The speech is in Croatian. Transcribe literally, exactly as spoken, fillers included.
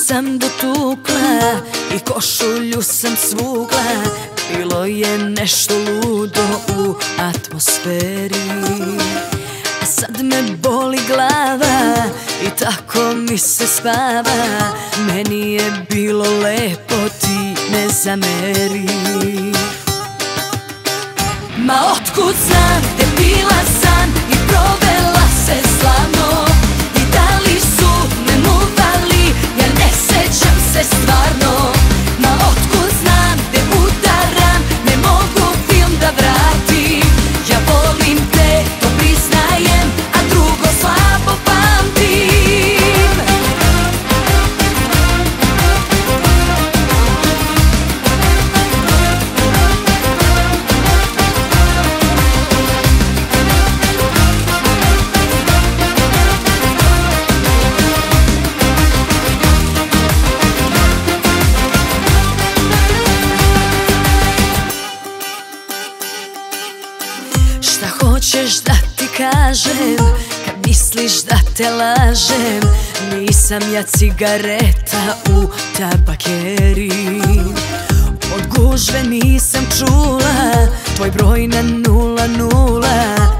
sam dotukla i košulju sam svugla. Bilo je nešto ludo u atmosferi, a sad me boli glava i tako mi se spava. Meni je bilo lepo, ti ne zameri. Ma otkud znam gde bila sam i provela se slavno, i da li su me muvali, ja ne sećam se stvarno. Ma otkud znam gde udaram, ne mogu film da vratim. Ja volim te, to priznajem, a drugo slabo pamtim. Šta hoćeš da ti kažem kad misliš da te lažem? Nisam ja cigareta u tabakeri. Od gužve nisam čula tvoj broj na nula nula.